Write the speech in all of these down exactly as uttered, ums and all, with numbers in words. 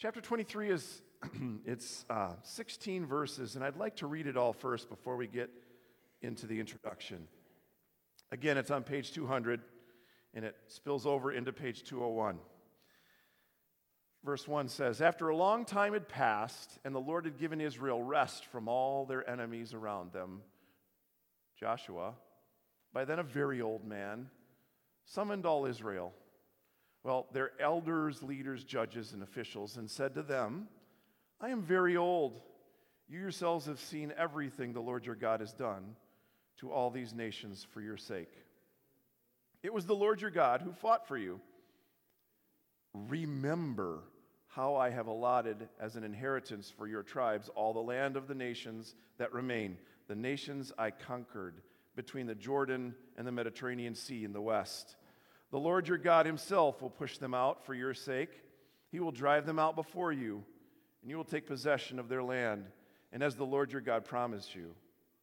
Chapter twenty-three is, it's uh, sixteen verses, and I'd like to read it all first before we get into the introduction. Again, it's on page two hundred, and it spills over into page two oh one. Verse one says, "After a long time had passed, and the Lord had given Israel rest from all their enemies around them, Joshua, by then a very old man, summoned all Israel, well, their elders, leaders, judges, and officials, and said to them, 'I am very old. You yourselves have seen everything the Lord your God has done to all these nations for your sake. It was the Lord your God who fought for you. Remember how I have allotted as an inheritance for your tribes all the land of the nations that remain, the nations I conquered between the Jordan and the Mediterranean Sea in the west. The Lord your God himself will push them out for your sake. He will drive them out before you, and you will take possession of their land, and as the Lord your God promised you.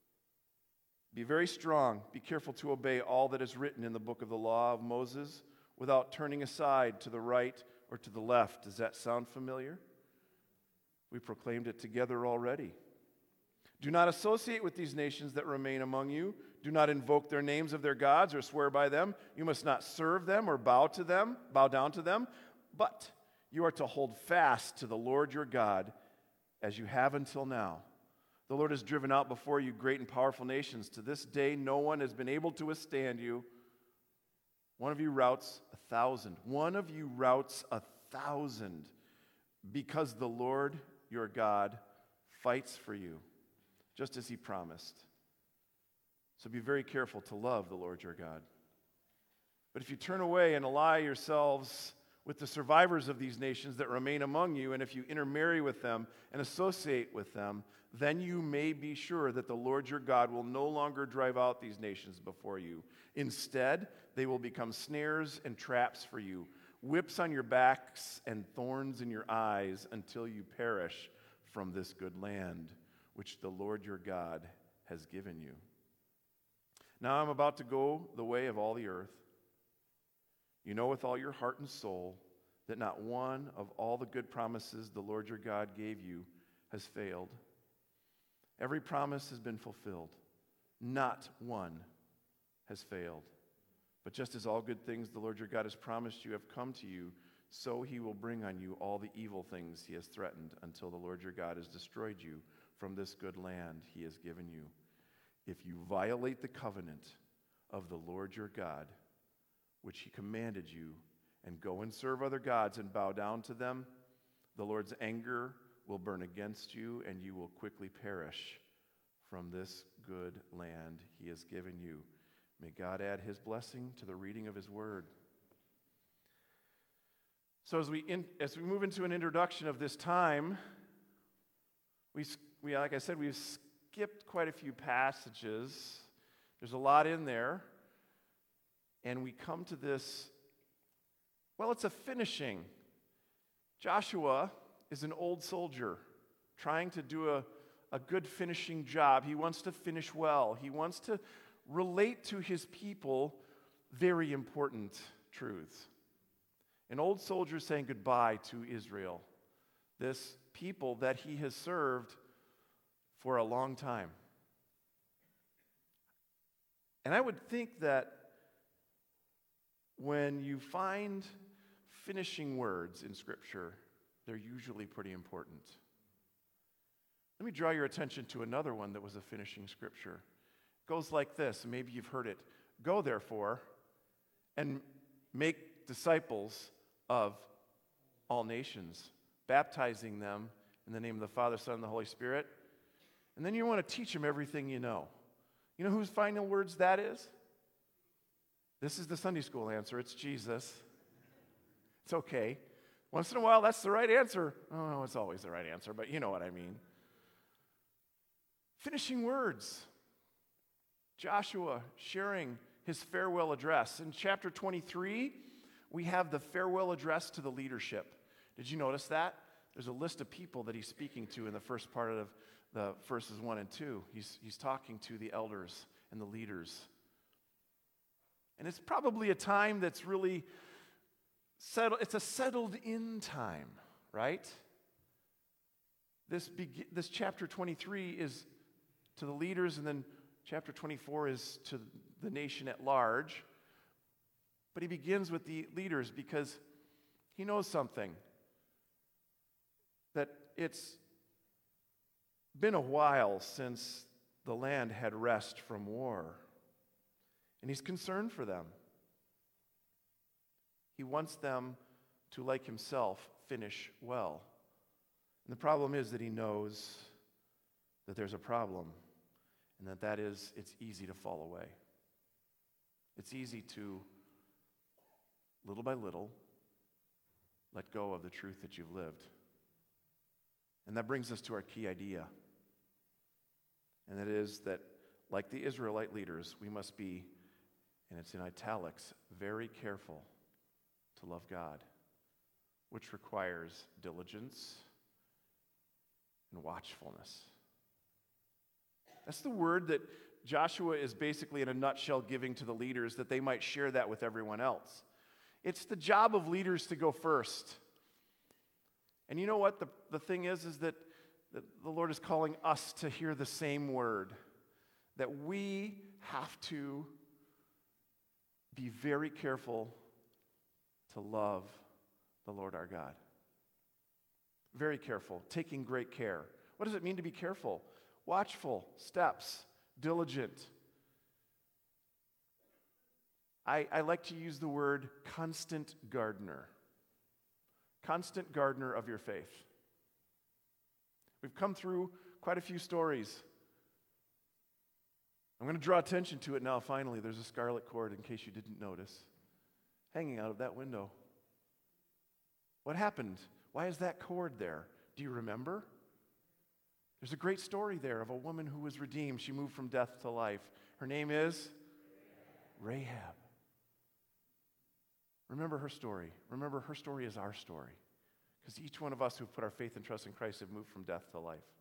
Be very strong. Be careful to obey all that is written in the book of the law of Moses without turning aside to the right or to the left.'" Does that sound familiar? We proclaimed it together already. "Do not associate with these nations that remain among you. Do not invoke their names of their gods or swear by them. You must not serve them or bow to them, bow down to them, but you are to hold fast to the Lord your God as you have until now. The Lord has driven out before you great and powerful nations. To this day, no one has been able to withstand you. One of you routs a thousand. One of you routs a thousand because the Lord your God fights for you, just as he promised. So be very careful to love the Lord your God. But if you turn away and ally yourselves with the survivors of these nations that remain among you, and if you intermarry with them and associate with them, then you may be sure that the Lord your God will no longer drive out these nations before you. Instead, they will become snares and traps for you, whips on your backs and thorns in your eyes until you perish from this good land, which the Lord your God has given you. Now I'm about to go the way of all the earth. You know with all your heart and soul that not one of all the good promises the Lord your God gave you has failed. Every promise has been fulfilled. Not one has failed. But just as all good things the Lord your God has promised you have come to you, so he will bring on you all the evil things he has threatened until the Lord your God has destroyed you from this good land he has given you. If you violate the covenant of the Lord your God, which he commanded you, and go and serve other gods and bow down to them, the Lord's anger will burn against you, and you will quickly perish from this good land he has given you. May God add his blessing to the reading of his word." So as we in, as we move into an introduction of this time, we, we like I said, we've skipped quite a few passages. There's a lot in there. And we come to this, well, it's a finishing. Joshua is an old soldier trying to do a, a good finishing job. He wants to finish well. He wants to relate to his people very important truths. An old soldier saying goodbye to Israel, this people that he has served for a long time. And I would think that when you find finishing words in Scripture, they're usually pretty important. Let me draw your attention to another one that was a finishing scripture. It goes like this, and maybe you've heard it. "Go therefore and make disciples of all nations, baptizing them in the name of the Father, Son, and the Holy Spirit." And then you want to teach them everything you know. You know whose final words that is? This is the Sunday school answer. It's Jesus. It's okay. Once in a while, that's the right answer. Oh, no, it's always the right answer, but you know what I mean. Finishing words. Joshua sharing his farewell address. In chapter twenty-three, we have the farewell address to the leadership. Did you notice that? There's a list of people that he's speaking to in the first part of the verses one and two. He's, he's talking to the elders and the leaders. And it's probably a time that's really settled. It's a settled in time, right? This, be- this chapter twenty-three is to the leaders, and then chapter twenty-four is to the nation at large. But he begins with the leaders because he knows something. That it's been a while since the land had rest from war. And he's concerned for them. He wants them to, like himself, finish well. And the problem is that he knows that there's a problem, and that that is, it's easy to fall away. It's easy to, little by little, let go of the truth that you've lived. And that brings us to our key idea. And that is that, like the Israelite leaders, we must be, and it's in italics, very careful to love God, which requires diligence and watchfulness. That's the word that Joshua is basically, in a nutshell, giving to the leaders, that they might share that with everyone else. It's the job of leaders to go first. And you know what? The, the thing is, is that, that the Lord is calling us to hear the same word, that we have to be very careful to love the Lord our God. Very careful, taking great care. What does it mean to be careful? Watchful, steps, diligent. I, I like to use the word constant gardener. Constant gardener of your faith. We've come through quite a few stories. I'm going to draw attention to it now, finally. There's a scarlet cord, in case you didn't notice, hanging out of that window. What happened? Why is that cord there? Do you remember? There's a great story there of a woman who was redeemed. She moved from death to life. Her name is Rahab. Remember her story. Remember, her story is our story. Because each one of us who put our faith and trust in Christ have moved from death to life.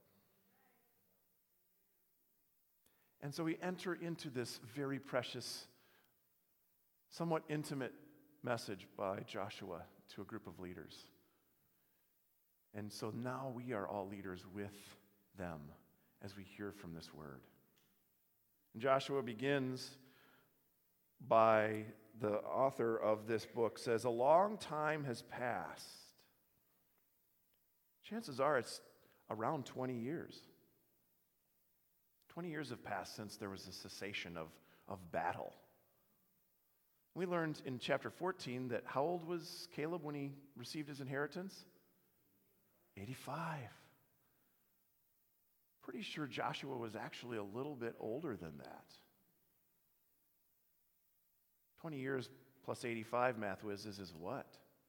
And so we enter into this very precious, somewhat intimate message by Joshua to a group of leaders. And so now we are all leaders with them as we hear from this word. And Joshua begins by, the author of this book says, a long time has passed. Chances are it's around twenty years. twenty years have passed since there was a cessation of, of battle. We learned in chapter fourteen that how old was Caleb when he received his inheritance? eighty-five. Pretty sure Joshua was actually a little bit older than that. twenty years plus eighty-five, math whizzes, is what?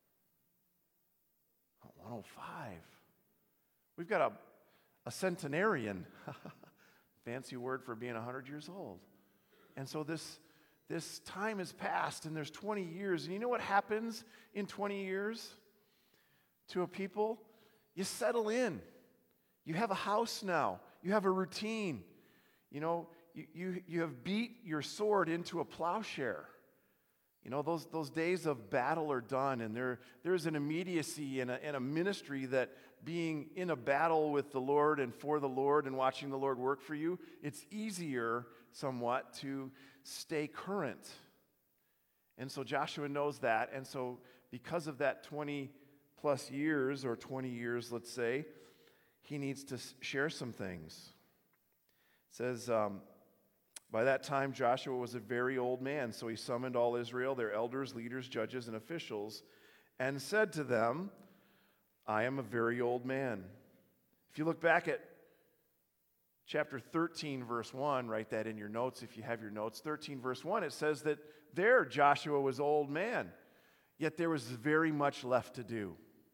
one oh five. We've got a, a centenarian. Fancy word for being one hundred years old. And so this, this time has passed, and there's twenty years. And you know what happens in twenty years to a people? You settle in. You have a house now. You have a routine. You know, you, you, you have beat your sword into a plowshare. You know, those, those days of battle are done, and there, there's an immediacy and a, and a ministry that being in a battle with the Lord and for the Lord and watching the Lord work for you, it's easier somewhat to stay current. And so Joshua knows that, and so because of that twenty plus years, or twenty years, let's say, he needs to share some things. It says, um, by that time, Joshua was a very old man, so he summoned all Israel, their elders, leaders, judges, and officials, and said to them, I am a very old man. If you look back at chapter thirteen, verse one, write that in your notes if you have your notes. thirteen, verse one, it says that there Joshua was old man, yet there was very much left to do.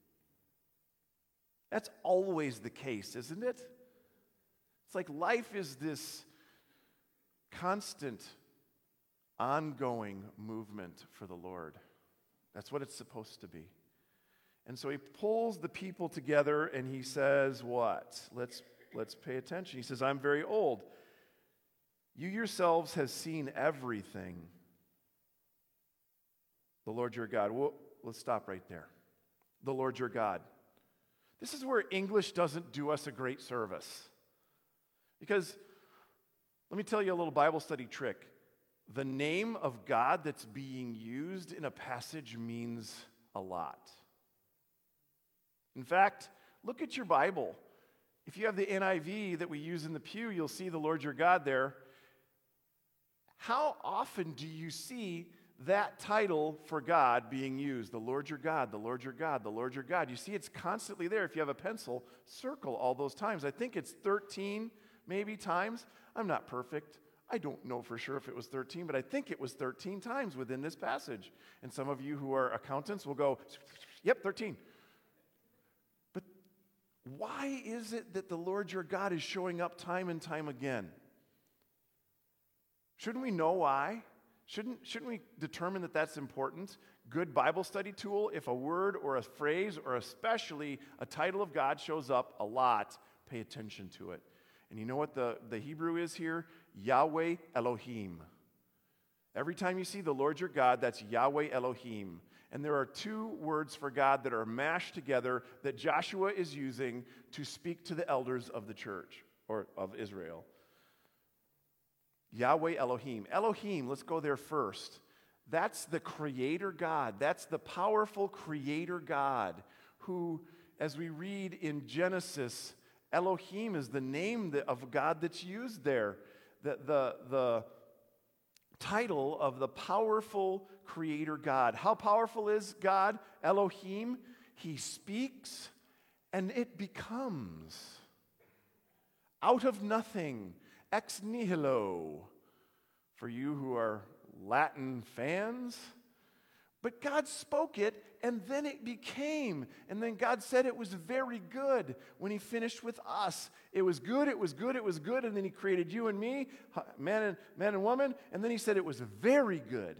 That's always the case, isn't it? It's like life is this constant, ongoing movement for the Lord. That's what it's supposed to be. And so he pulls the people together and he says what? Let's, let's pay attention. He says, I'm very old. You yourselves have seen everything. The Lord your God. Well, let's stop right there. The Lord your God. This is where English doesn't do us a great service. Because, let me tell you a little Bible study trick. The name of God that's being used in a passage means a lot. In fact, look at your Bible. If you have the N I V that we use in the pew, you'll see the Lord your God there. How often do you see that title for God being used? The Lord your God, the Lord your God, the Lord your God. You see it's constantly there. If you have a pencil, circle all those times. I think it's thirteen maybe times. I'm not perfect. I don't know for sure if it was thirteen, but I think it was thirteen times within this passage. And some of you who are accountants will go, yep, thirteen. But why is it that the Lord your God is showing up time and time again? Shouldn't we know why? Shouldn't, shouldn't we determine that that's important? Good Bible study tool, if a word or a phrase or especially a title of God shows up a lot, pay attention to it. And you know what the, the Hebrew is here? Yahweh Elohim. Every time you see the Lord your God, that's Yahweh Elohim. And there are two words for God that are mashed together that Joshua is using to speak to the elders of the church, or of Israel. Yahweh Elohim. Elohim, let's go there first. That's the creator God. That's the powerful creator God who, as we read in Genesis, Elohim is the name of God that's used there. The, the, the title of the powerful creator God. How powerful is God? Elohim. He speaks and it becomes. Out of nothing. Ex nihilo. For you who are Latin fans. But God spoke it, and then it became. And then God said it was very good when he finished with us. It was good, it was good, it was good, and then he created you and me, man and, man and woman, and then he said it was very good.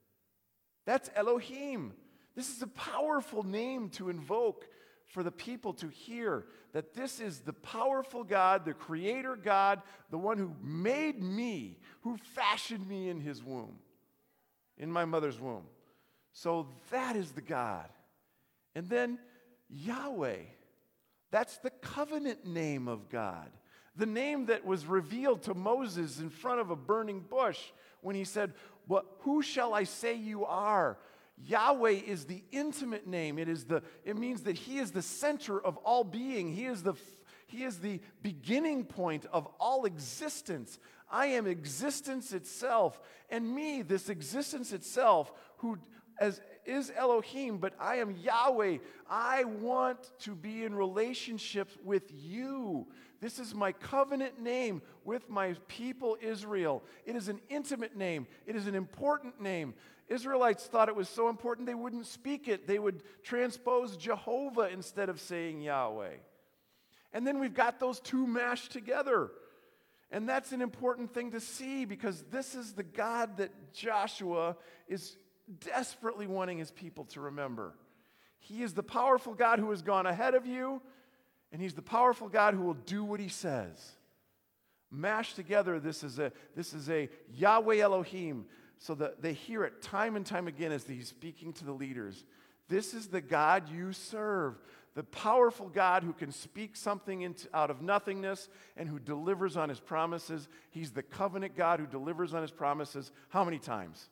That's Elohim. This is a powerful name to invoke for the people to hear that this is the powerful God, the creator God, the one who made me, who fashioned me in his womb, in my mother's womb. So that is the God. And then Yahweh, that's the covenant name of God. The name that was revealed to Moses in front of a burning bush when he said, "Well, who shall I say you are?" Yahweh is the intimate name. It is the, it means that he is the center of all being. He is the, he is the beginning point of all existence. I am existence itself. And me, this existence itself, who as is Elohim, but I am Yahweh. I want to be in relationship with you. This is my covenant name with my people Israel. It is an intimate name. It is an important name. Israelites thought it was so important they wouldn't speak it. They would transpose Jehovah instead of saying Yahweh. And then we've got those two mashed together. And that's an important thing to see because this is the God that Joshua is desperately wanting his people to remember. He is the powerful God who has gone ahead of you, and he's the powerful God who will do what he says. Mashed together, this is a, this is a Yahweh Elohim, so that they hear it time and time again as he's speaking to the leaders. This is the God you serve, the powerful God who can speak something into, out of nothingness and who delivers on his promises. He's the covenant God who delivers on his promises. How many times?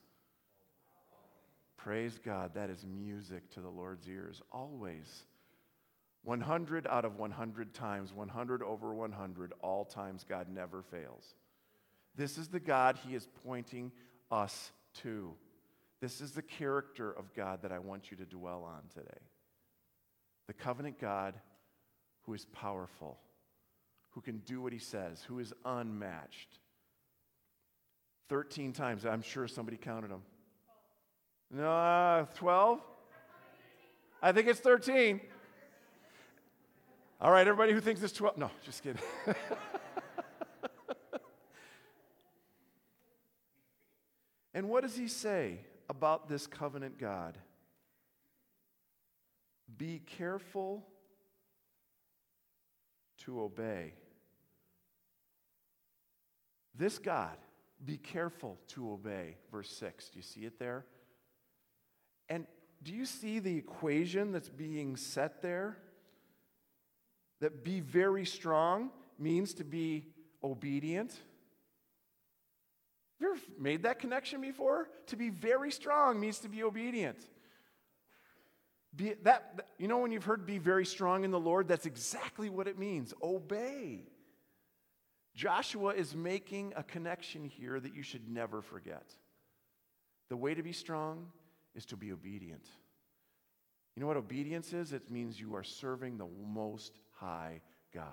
Praise God, that is music to the Lord's ears, always. one hundred out of one hundred times, one hundred over one hundred, all times God never fails. This is the God he is pointing us to. This is the character of God that I want you to dwell on today. The covenant God who is powerful, who can do what he says, who is unmatched. thirteen times, I'm sure somebody counted them. No, uh, twelve? I think it's thirteen. All right, everybody who thinks it's twelve. No, just kidding. And what does he say about this covenant God? Be careful to obey. This God, be careful to obey. Verse six, do you see it there? And do you see the equation that's being set there? that be very strong means to be obedient? Have you ever made that connection before? To be very strong means to be obedient. Be, that, you know when you've heard be very strong in the Lord, that's exactly what it means. Obey. Joshua is making a connection here that you should never forget. The way to be strong is to be obedient. You know what obedience is? It means you are serving the Most High God.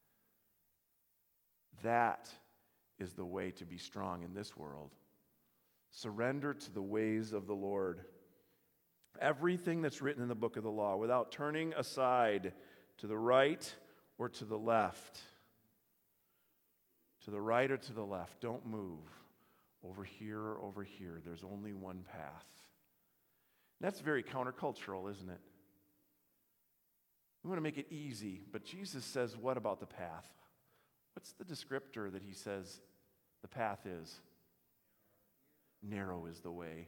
That is the way to be strong in this world. Surrender to the ways of the Lord. Everything that's written in the book of the law, without turning aside to the right or to the left. To the right or to the left. Don't move. Over here or over here. There's only one path. And that's very countercultural, isn't it? We want to make it easy, but Jesus says, what about the path? What's the descriptor that he says the path is? Narrow is the way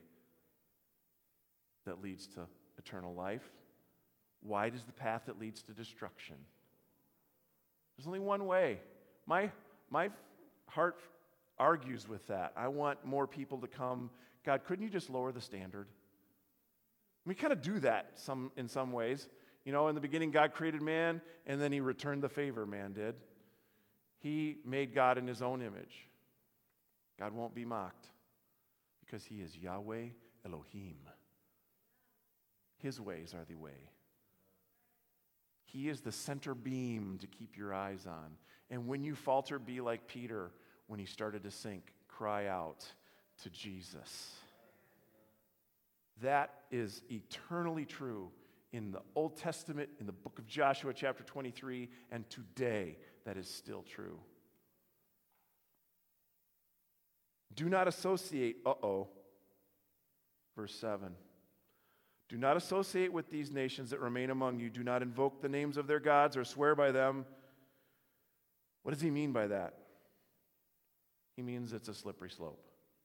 that leads to eternal life. Wide is the path that leads to destruction. There's only one way. My, my heart argues with that. I want more people to come. God, couldn't you just lower the standard? We kind of do that some in some ways. You know, in the beginning, God created man, and then he returned the favor, man did. He made God in his own image. God won't be mocked because he is Yahweh Elohim. His ways are the way. He is the center beam to keep your eyes on. And when you falter, be like Peter when he started to sink. Cry out to Jesus. That is eternally true in the Old Testament, in the book of Joshua, chapter twenty-three, and today that is still true. Do not associate, uh-oh, verse seven. Do not associate with these nations that remain among you. Do not invoke the names of their gods or swear by them. What does he mean by that? He means it's a slippery slope.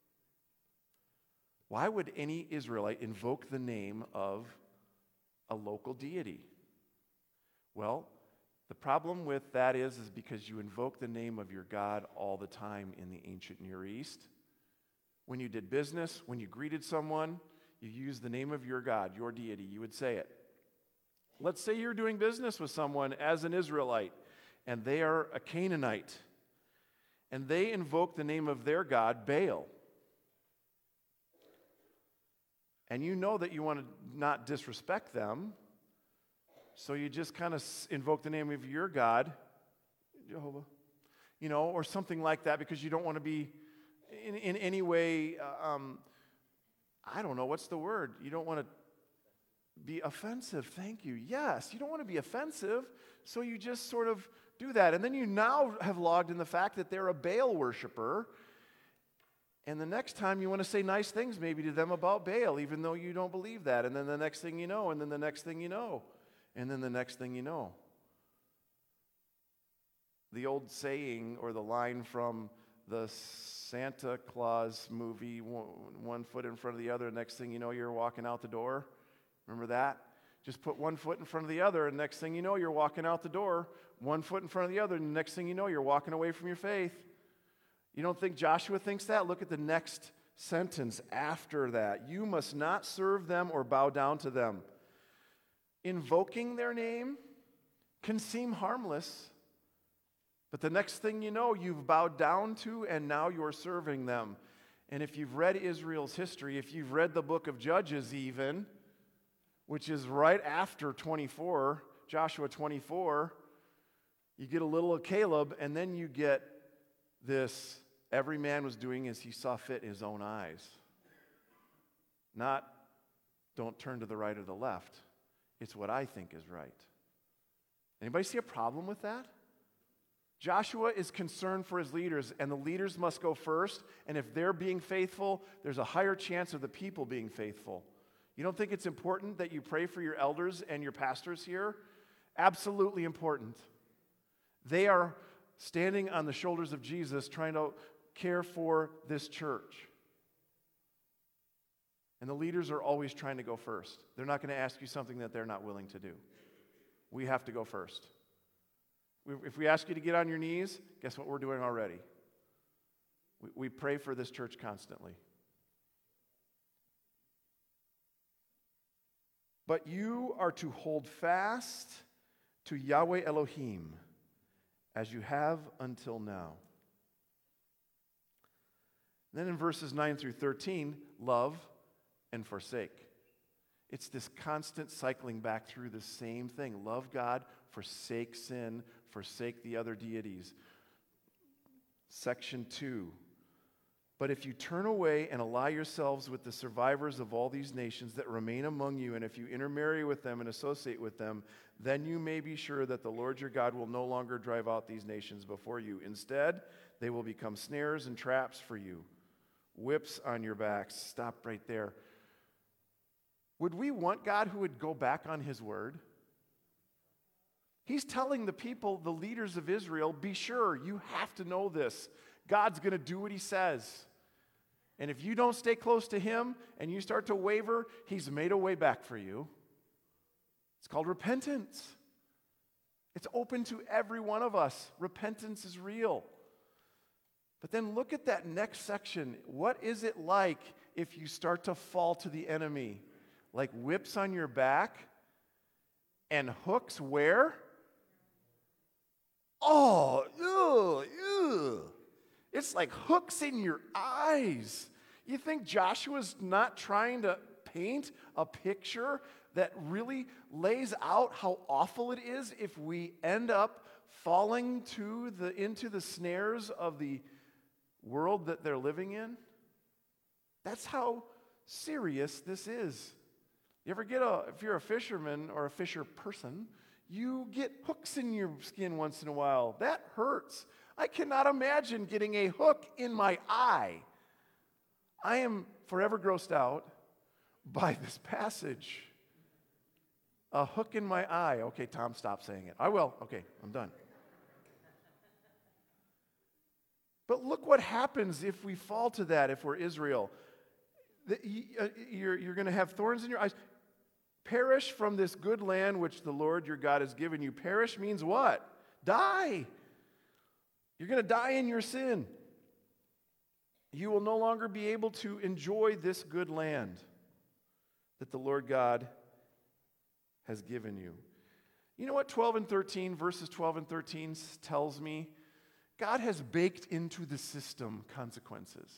Why would any Israelite invoke the name of a local deity? Well, the problem with that is, is because you invoke the name of your God all the time in the ancient Near East. When you did business, when you greeted someone, you used the name of your God, your deity, you would say it. Let's say you're doing business with someone as an Israelite, and they are a Canaanite, and they invoke the name of their God, Baal. And you know that you want to not disrespect them, so you just kind of invoke the name of your God, Jehovah, you know, or something like that, because you don't want to be in, in any way, uh, um, I don't know, what's the word? You don't want to be offensive. Thank you. Yes, you don't want to be offensive, so you just sort of do that. And then you now have logged in the fact that they're a Baal worshiper. And the next time you want to say nice things maybe to them about Baal, even though you don't believe that. And then the next thing you know, and then the next thing you know, and then the next thing you know. The old saying or the line from the Santa Claus movie, one, one foot in front of the other, next thing you know, you're walking out the door. Remember that? Just put one foot in front of the other, and next thing you know, you're walking out the door. One foot in front of the other, and the next thing you know, you're walking away from your faith. You don't think Joshua thinks that? Look at the next sentence after that. You must not serve them or bow down to them. Invoking their name can seem harmless, but the next thing you know, you've bowed down to, and now you're serving them. And if you've read Israel's history, if you've read the book of Judges even, which is right after twenty-four, Joshua twenty-four, you get a little of Caleb, and then you get this, every man was doing as he saw fit in his own eyes. Not, don't turn to the right or the left. It's what I think is right. Anybody see a problem with that? Joshua is concerned for his leaders, and the leaders must go first, and if they're being faithful, there's a higher chance of the people being faithful. You don't think it's important that you pray for your elders and your pastors here? Absolutely important. They are standing on the shoulders of Jesus trying to care for this church. And the leaders are always trying to go first. They're not going to ask you something that they're not willing to do. We have to go first. If we ask you to get on your knees, guess what we're doing already? We, we pray for this church constantly. But you are to hold fast to Yahweh Elohim as you have until now. Then in verses nine through thirteen, love and forsake. It's this constant cycling back through the same thing. Love God, forsake sin, forsake the other deities. Section two. But if you turn away and ally yourselves with the survivors of all these nations that remain among you, and if you intermarry with them and associate with them, then you may be sure that the Lord your God will no longer drive out these nations before you. Instead, they will become snares and traps for you, whips on your backs. Stop right there. Would we want God who would go back on his word? He's telling the people, the leaders of Israel, be sure, you have to know this. God's going to do what he says. And if you don't stay close to him and you start to waver, he's made a way back for you. It's called repentance. It's open to every one of us. Repentance is real. But then look at that next section. What is it like if you start to fall to the enemy? Like whips on your back and hooks where? Oh, ugh, ugh. It's like hooks in your eyes. You think Joshua's not trying to paint a picture that really lays out how awful it is if we end up falling to the, into the snares of the world that they're living in? That's how serious this is. You ever get a, if you're a fisherman or a fisher person, you get hooks in your skin once in a while. That hurts. I cannot imagine getting a hook in my eye. I am forever grossed out by this passage. A hook in my eye. Okay, Tom, stop saying it. I will. Okay, I'm done. But look what happens if we fall to that, if we're Israel. You're, you're going to have thorns in your eyes. Perish from this good land which the Lord your God has given you. Perish means what? Die. You're going to die in your sin. You will no longer be able to enjoy this good land that the Lord God has given you. You know what twelve and thirteen, verses twelve and thirteen tells me? God has baked into the system consequences.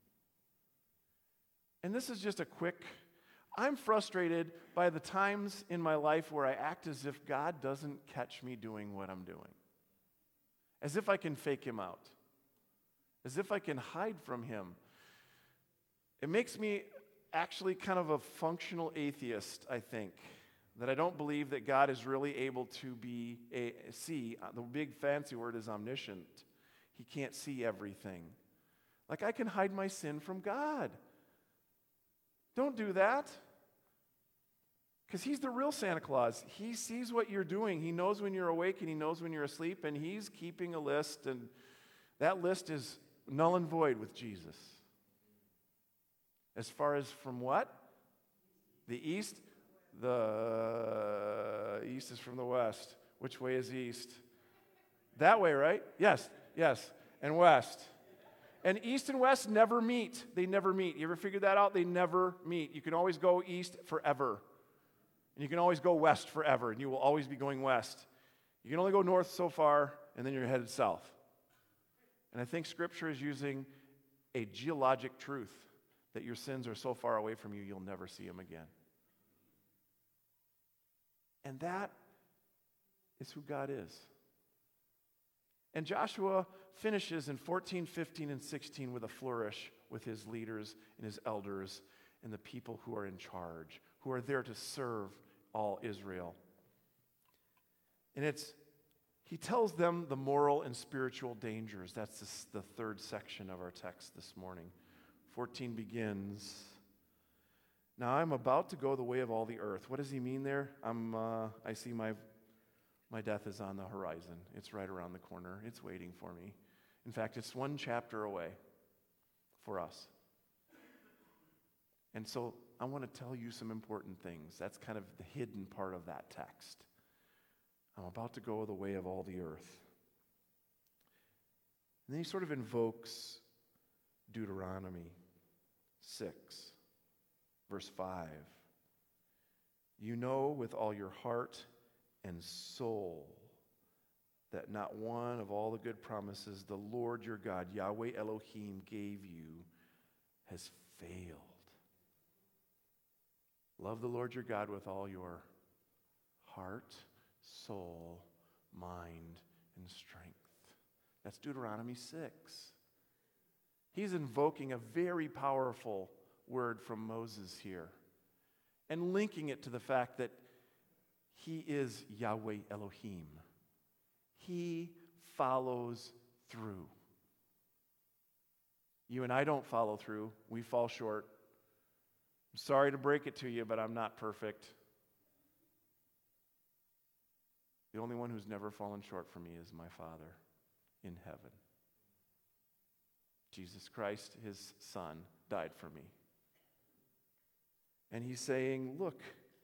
And this is just a quick, I'm frustrated by the times in my life where I act as if God doesn't catch me doing what I'm doing. As if I can fake him out. As if I can hide from him. It makes me actually kind of a functional atheist, I think. That I don't believe that God is really able to be a, see, the big fancy word is omniscient. He can't see everything. Like I can hide my sin from God. Don't do that. Because he's the real Santa Claus. He sees what you're doing. He knows when you're awake and he knows when you're asleep, and he's keeping a list, and that list is null and void with Jesus. As far as from what? The east? The east is from the west. Which way is east? That way, right? Yes, yes. And west. And east and west never meet. They never meet. You ever figured that out? They never meet. You can always go east forever. And you can always go west forever, and you will always be going west. You can only go north so far, and then you're headed south. And I think Scripture is using a geologic truth that your sins are so far away from you, you'll never see them again. And that is who God is. And Joshua finishes in fourteen, fifteen, and sixteen with a flourish with his leaders and his elders and the people who are in charge, who are there to serve all Israel. And it's, he tells them the moral and spiritual dangers. That's this, the third section of our text this morning. fourteen begins, now I'm about to go the way of all the earth. What does he mean there? I'm, uh, I see my, my death is on the horizon. It's right around the corner. It's waiting for me. In fact, it's one chapter away for us. And so I want to tell you some important things. That's kind of the hidden part of that text. I'm about to go the way of all the earth. And then he sort of invokes Deuteronomy six, verse five. You know with all your heart and soul that not one of all the good promises the Lord your God, Yahweh Elohim, gave you has failed. Love the Lord your God with all your heart, soul, mind, and strength. That's Deuteronomy six. He's invoking a very powerful word from Moses here and linking it to the fact that he is Yahweh Elohim. He follows through. You and I don't follow through. We fall short. I'm sorry to break it to you, but I'm not perfect. The only one who's never fallen short for me is my Father in heaven. Jesus Christ, his Son, died for me. And he's saying, look,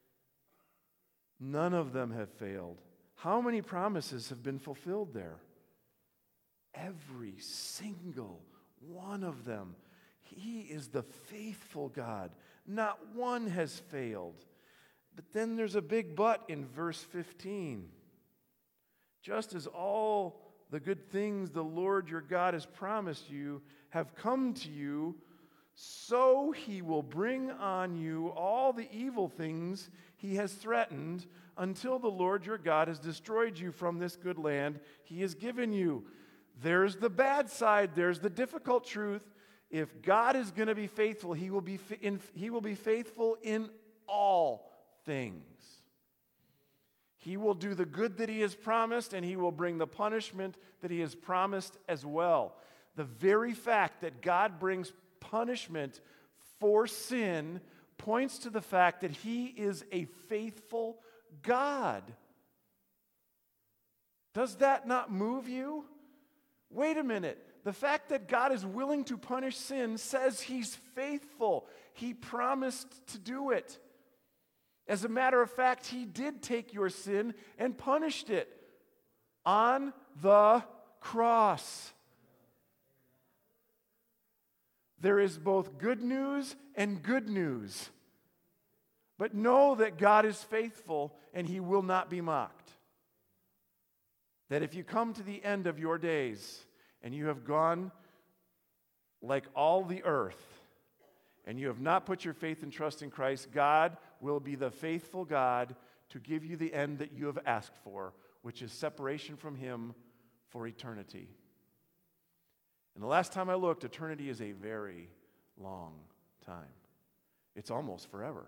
none of them have failed. How many promises have been fulfilled there? Every single one of them. He is the faithful God. Not one has failed. But then there's a big but in verse fifteen. Just as all the good things the Lord your God has promised you have come to you, so he will bring on you all the evil things he has threatened until the Lord your God has destroyed you from this good land he has given you. There's the bad side. There's the difficult truth. If God is going to be faithful, he will be, in, he will be faithful in all things. He will do the good that he has promised, and he will bring the punishment that he has promised as well. The very fact that God brings punishment for sin points to the fact that he is a faithful God. Does that not move you? Wait a minute. The fact that God is willing to punish sin says he's faithful. He promised to do it. As a matter of fact, he did take your sin and punished it on the cross. There is both good news and good news. But know that God is faithful and he will not be mocked. That if you come to the end of your days and you have gone like all the earth and you have not put your faith and trust in Christ, God will be the faithful God to give you the end that you have asked for, which is separation from him for eternity. And the last time I looked, eternity is a very long time. It's almost forever.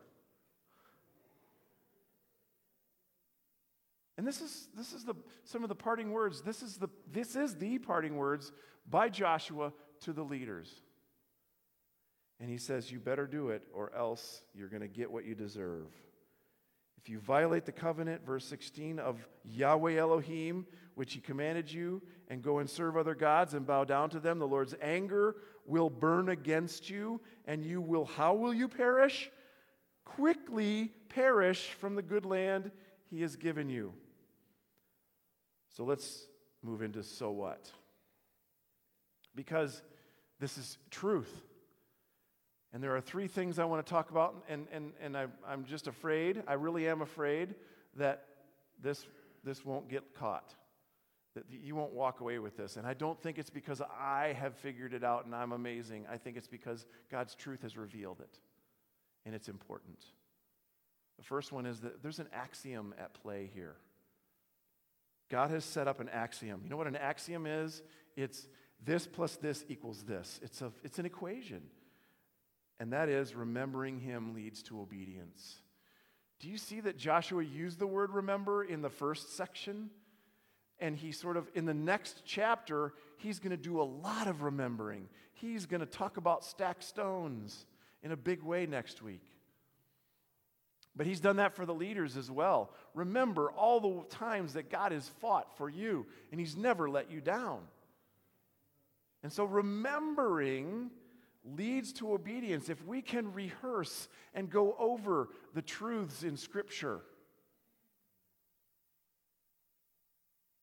And this is this is the some of the parting words. This is the this is the parting words by Joshua to the leaders. And he says, you better do it or else you're going to get what you deserve. If you violate the covenant, verse sixteen, of Yahweh Elohim, which he commanded you, and go and serve other gods and bow down to them, the Lord's anger will burn against you, and you will, how will you perish? Quickly perish from the good land he has given you. So let's move into so what? Because this is truth. And there are three things I want to talk about, and, and, and I, I'm just afraid, I really am afraid that this, this won't get caught, that you won't walk away with this. And I don't think it's because I have figured it out and I'm amazing. I think it's because God's truth has revealed it, and it's important. The first one is that there's an axiom at play here. God has set up an axiom. You know what an axiom is? It's this plus this equals this. It's, a, it's an equation. And that is, remembering him leads to obedience. Do you see that Joshua used the word remember in the first section? And he sort of, in the next chapter, he's going to do a lot of remembering. He's going to talk about stacked stones in a big way next week. But he's done that for the leaders as well. Remember all the times that God has fought for you, and he's never let you down. And so remembering leads to obedience. If we can rehearse and go over the truths in Scripture,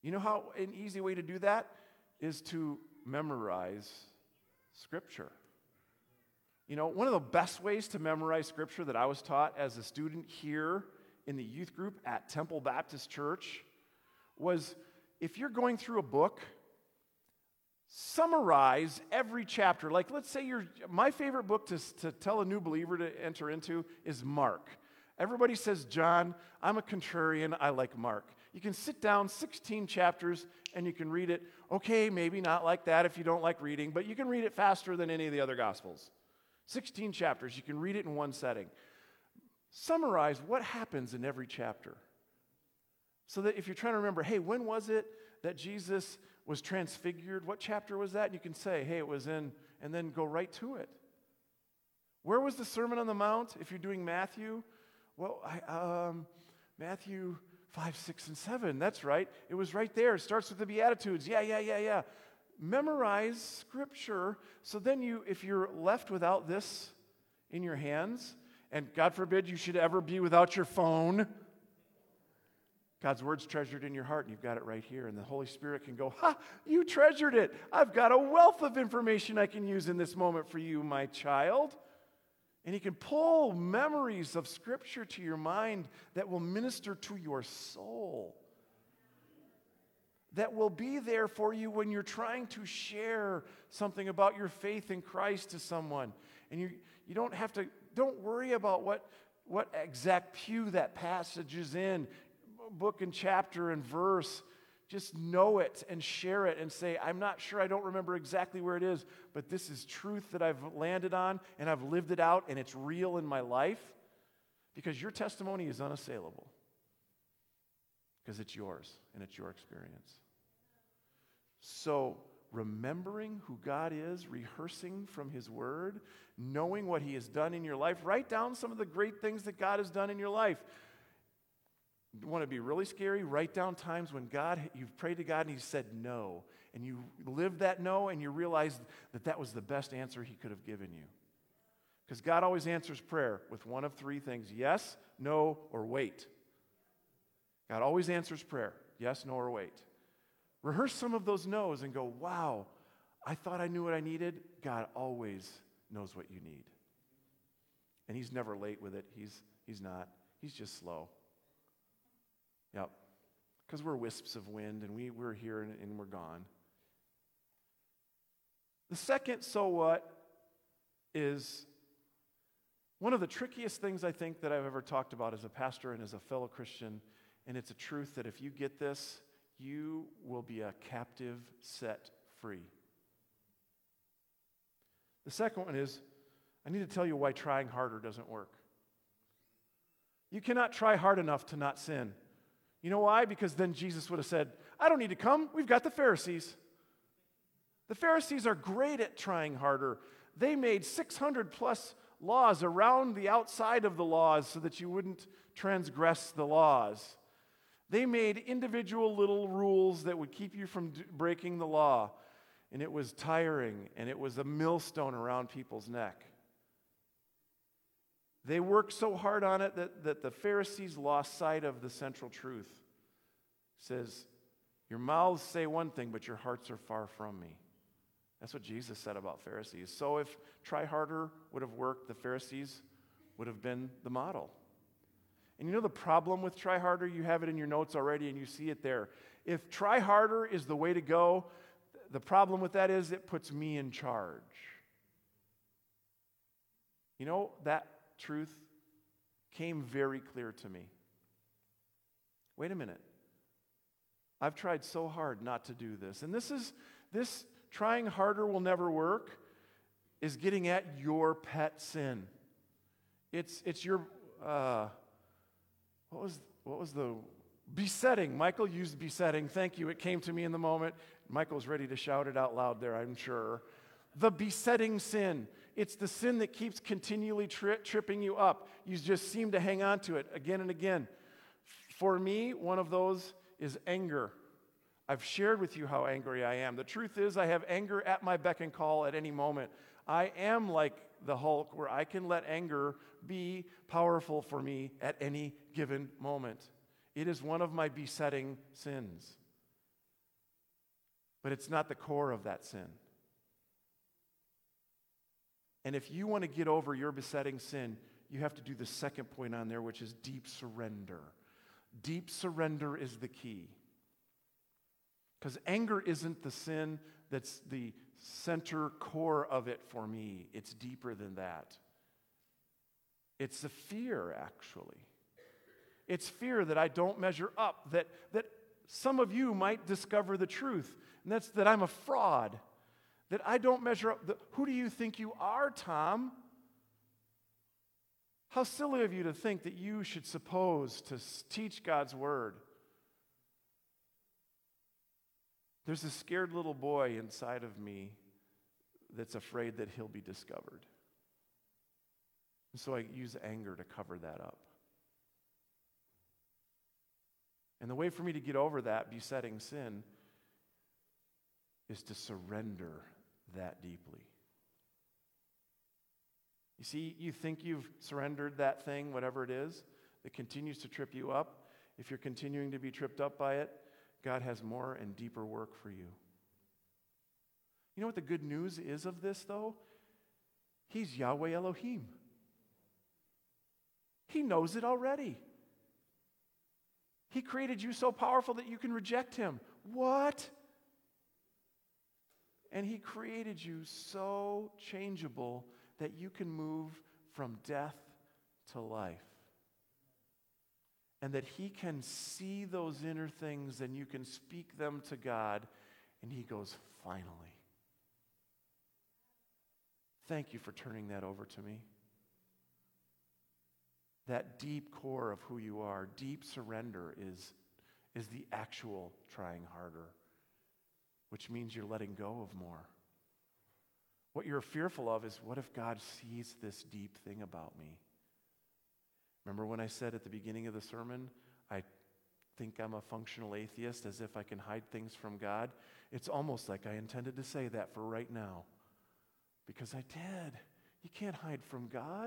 You know how an easy way to do that is to memorize Scripture. You know, one of the best ways to memorize Scripture that I was taught as a student here in the youth group at Temple Baptist Church was, if you're going through a book, summarize every chapter. Like, let's say you're, my favorite book to, to tell a new believer to enter into is Mark. Everybody says John. I'm a contrarian. I like Mark. You can sit down, sixteen chapters, and you can read it. Okay, maybe not like that if you don't like reading, but you can read it faster than any of the other Gospels. sixteen chapters. You can read it in one setting. Summarize what happens in every chapter. So that if you're trying to remember, hey, when was it that Jesus was transfigured? What chapter was that? And you can say, hey, it was in, and then go right to it. Where was the Sermon on the Mount? If you're doing Matthew, well, I, um, Matthew five, six, and seven. That's right. It was right there. It starts with the Beatitudes. Yeah, yeah, yeah, yeah. Memorize Scripture. So then you, if you're left without this in your hands, and God forbid you should ever be without your phone, God's word's treasured in your heart, and you've got it right here. And the Holy Spirit can go, ha, you treasured it. I've got a wealth of information I can use in this moment for you, my child. And He can pull memories of Scripture to your mind that will minister to your soul, that will be there for you when you're trying to share something about your faith in Christ to someone. And you, you don't have to, don't worry about what, what exact pew that passage is in, book and chapter and verse. Just know it and share it and say, I'm not sure, I don't remember exactly where it is, but this is truth that I've landed on and I've lived it out and it's real in my life, because your testimony is unassailable, because it's yours and it's your experience. So remembering who God is, rehearsing from His Word, knowing what He has done in your life, write down some of the great things that God has done in your life. You want to be really scary? Write down times when God, you've prayed to God and He said no, and you lived that no, and you realized that that was the best answer He could have given you. Because God always answers prayer with one of three things: yes, no, or wait. God always answers prayer: yes, no, or wait. Rehearse some of those no's and go, wow, I thought I knew what I needed. God always knows what you need. And He's never late with it. He's, he's not. He's just slow. Yep. Because we're wisps of wind, and we, we're here and, and we're gone. The second so what is one of the trickiest things I think that I've ever talked about as a pastor and as a fellow Christian, and it's a truth that if you get this, you will be a captive set free. The second one is, I need to tell you why trying harder doesn't work. You cannot try hard enough to not sin. You know why? Because then Jesus would have said, I don't need to come. We've got the Pharisees. The Pharisees are great at trying harder. They made six hundred plus laws around the outside of the laws so that you wouldn't transgress the laws. They made individual little rules that would keep you from d- breaking the law. And it was tiring, and it was a millstone around people's neck. They worked so hard on it that, that the Pharisees lost sight of the central truth. It says, your mouths say one thing, but your hearts are far from me. That's what Jesus said about Pharisees. So if try harder would have worked, the Pharisees would have been the model. And you know the problem with try harder? You have it in your notes already, and you see it there. If try harder is the way to go, the problem with that is it puts me in charge. You know, that truth came very clear to me. Wait a minute. I've tried so hard not to do this. And this is, this trying harder will never work is getting at your pet sin. It's, it's your, uh, what was, what was the, besetting. Michael used besetting. Thank you. It came to me in the moment. Michael's ready to shout it out loud there, I'm sure. The besetting sin. It's the sin that keeps continually tri- tripping you up. You just seem to hang on to it again and again. For me, one of those is anger. I've shared with you how angry I am. The truth is, I have anger at my beck and call at any moment. I am like the Hulk, where I can let anger be powerful for me at any given moment. It is one of my besetting sins. but it's not the core of that sin. And if you want to get over your besetting sin, you have to do the second point on there, which is deep surrender. Deep surrender is the key. Because anger isn't the sin that's the center core of it for me. It's deeper than that. It's the fear, actually. It's fear that I don't measure up, that, that some of you might discover the truth, and that's that I'm a fraud, that I don't measure up. The, who do you think you are, Tom? How silly of you to think that you should suppose to teach God's word. There's a scared little boy inside of me that's afraid that he'll be discovered. And so I use anger to cover that up. And the way for me to get over that besetting sin is to surrender that deeply. You see, you think you've surrendered that thing, whatever it is, that continues to trip you up. If you're continuing to be tripped up by it, God has more and deeper work for you. You know what the good news is of this, though? He's Yahweh Elohim. He knows it already. He created you so powerful that you can reject him. What? And he created you so changeable that you can move from death to life. And that he can see those inner things and you can speak them to God. And he goes, finally. Thank you for turning that over to me. That deep core of who you are, deep surrender is, is the actual trying harder, which means you're letting go of more. What you're fearful of is, what if God sees this deep thing about me? Remember when I said at the beginning of the sermon, I think I'm a functional atheist, as if I can hide things from God? It's almost like I intended to say that for right now, because I did. You can't hide from God.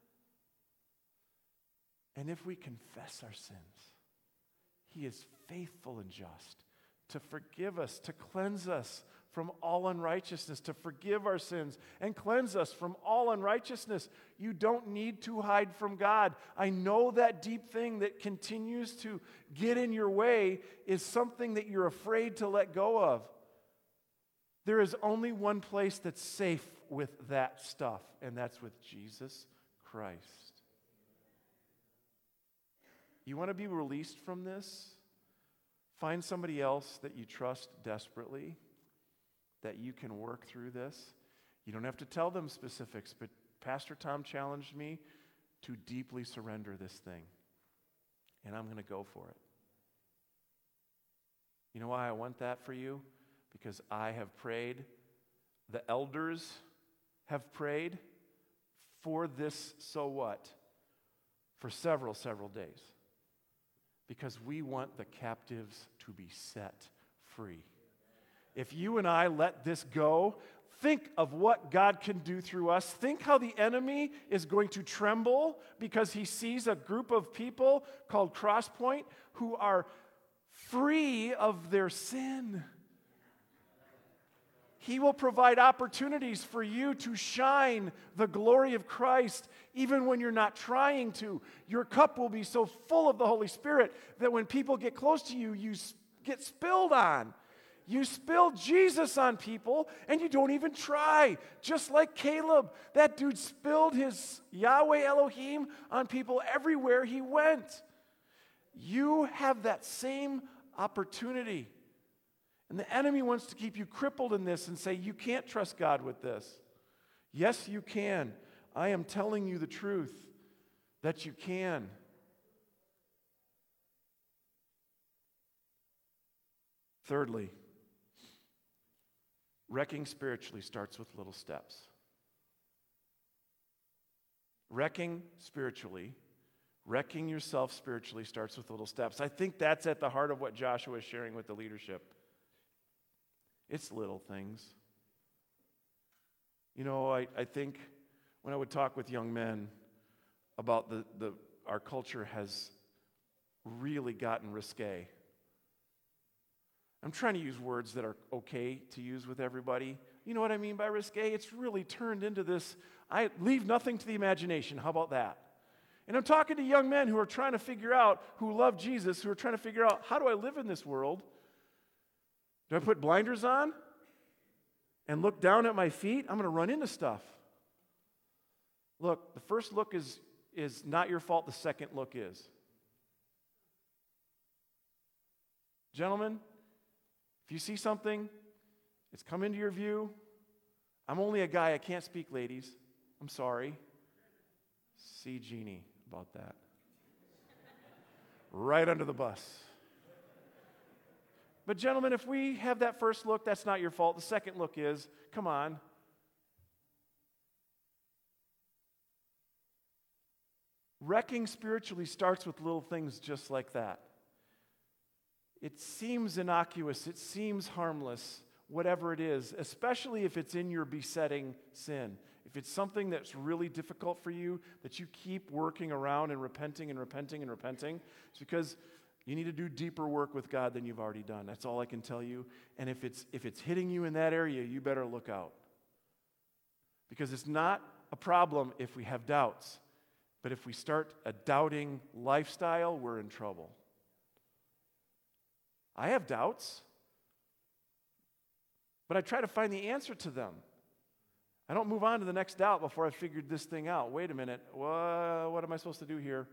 And if we confess our sins, he is faithful and just to forgive us, to cleanse us from all unrighteousness, to forgive our sins and cleanse us from all unrighteousness. You don't need to hide from God. I know that deep thing that continues to get in your way is something that you're afraid to let go of. There is only one place that's safe with that stuff, and that's with Jesus Christ. You want to be released from this? Find somebody else that you trust desperately, that you can work through this. You don't have to tell them specifics, but Pastor Tom challenged me to deeply surrender this thing, and I'm going to go for it. You know why I want that for you? Because I have prayed, the elders have prayed for this so what? For several, several days. Because we want the captives to be set free. If you and I let this go, think of what God can do through us. Think how the enemy is going to tremble because he sees a group of people called Crosspoint who are free of their sin. He will provide opportunities for you to shine the glory of Christ even when you're not trying to. Your cup will be so full of the Holy Spirit that when people get close to you, you get spilled on. You spill Jesus on people and you don't even try. Just like Caleb, that dude spilled his Yahweh Elohim on people everywhere he went. You have that same opportunity. And the enemy wants to keep you crippled in this and say, you can't trust God with this. Yes, you can. I am telling you the truth that you can. Thirdly, wrecking spiritually starts with little steps. Wrecking spiritually, wrecking yourself spiritually starts with little steps. I think that's at the heart of what Joshua is sharing with the leadership. It's little things. You know, I, I think when I would talk with young men about the, the our culture has really gotten risque. I'm trying to use words that are okay to use with everybody. You know what I mean by risque? It's really turned into this, I leave nothing to the imagination. How about that? And I'm talking to young men who are trying to figure out, who love Jesus, who are trying to figure out, how do I live in this world? Do I put blinders on and look down at my feet? I'm going to run into stuff. Look, the first look is, is not your fault. The second look is. Gentlemen, if you see something, it's come into your view. I'm only a guy. I can't speak, ladies. I'm sorry. See Jeannie about that. Right under the bus. But gentlemen, if we have that first look, that's not your fault. The second look is, come on. Wrecking spiritually starts with little things just like that. It seems innocuous, it seems harmless, whatever it is, especially if it's in your besetting sin. If it's something that's really difficult for you, that you keep working around and repenting and repenting and repenting, it's because you need to do deeper work with God than you've already done. That's all I can tell you. And if it's if it's hitting you in that area, you better look out. Because it's not a problem if we have doubts. But if we start a doubting lifestyle, we're in trouble. I have doubts, but I try to find the answer to them. I don't move on to the next doubt before I figured this thing out. Wait a minute, what, what am I supposed to do here?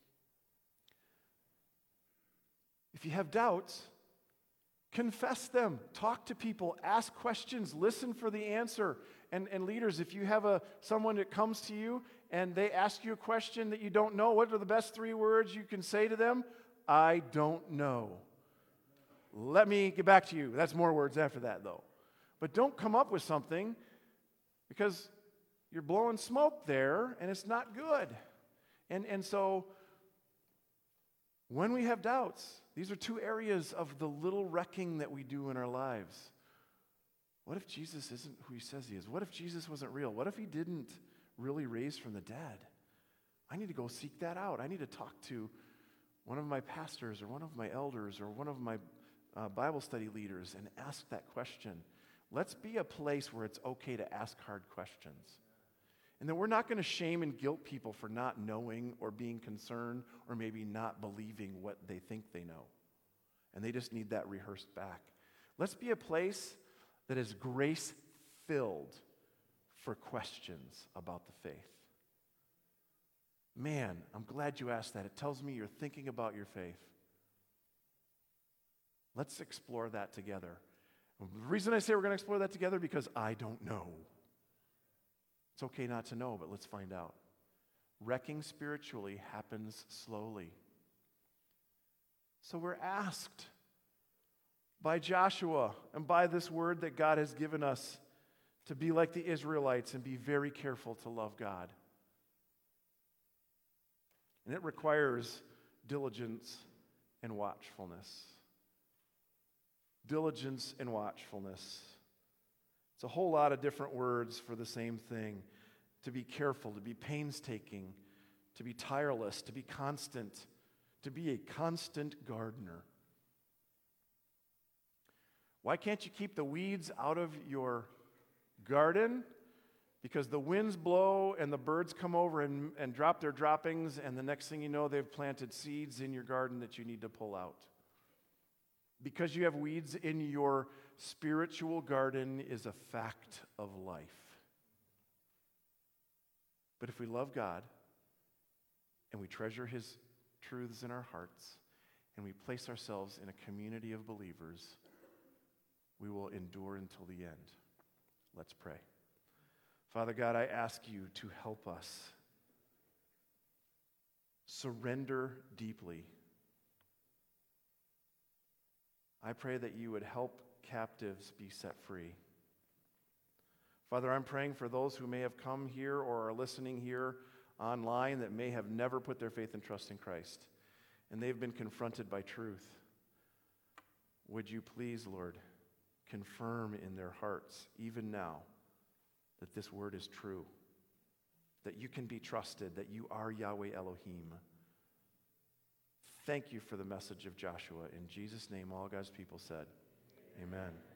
If you have doubts, confess them. Talk to people. Ask questions. Listen for the answer. And, and leaders, if you have a someone that comes to you and they ask you a question that you don't know, what are the best three words you can say to them? I don't know. Let me get back to you. That's more words after that, though. But don't come up with something because you're blowing smoke there and it's not good. And, and so when we have doubts, these are two areas of the little wrecking that we do in our lives. What if Jesus isn't who he says he is? What if Jesus wasn't real? What if he didn't really raise from the dead? I need to go seek that out. I need to talk to one of my pastors or one of my elders or one of my uh, Bible study leaders and ask that question. Let's be a place where it's okay to ask hard questions. And that we're not going to shame and guilt people for not knowing or being concerned or maybe not believing what they think they know. And they just need that rehearsed back. Let's be a place that is grace-filled for questions about the faith. Man, I'm glad you asked that. It tells me you're thinking about your faith. Let's explore that together. The reason I say we're going to explore that together because I don't know. It's okay not to know, but let's find out. Wrecking spiritually happens slowly. So we're asked by Joshua and by this word that God has given us to be like the Israelites and be very careful to love God. And it requires diligence and watchfulness. Diligence and watchfulness. It's a whole lot of different words for the same thing. To be careful, to be painstaking, to be tireless, to be constant, to be a constant gardener. Why can't you keep the weeds out of your garden? Because the winds blow and the birds come over and, and drop their droppings, and the next thing you know, they've planted seeds in your garden that you need to pull out. Because you have weeds in your spiritual garden is a fact of life. But if we love God and we treasure his truths in our hearts and we place ourselves in a community of believers, we will endure until the end. Let's pray. Father God, I ask you to help us surrender deeply. I pray that you would help captives be set free. Father, I'm praying for those who may have come here or are listening here online that may have never put their faith and trust in Christ, and they've been confronted by truth. Would you please, Lord, confirm in their hearts, even now, that this word is true, that you can be trusted, that you are Yahweh Elohim. Thank you for the message of Joshua. In Jesus' name, all God's people said, Amen.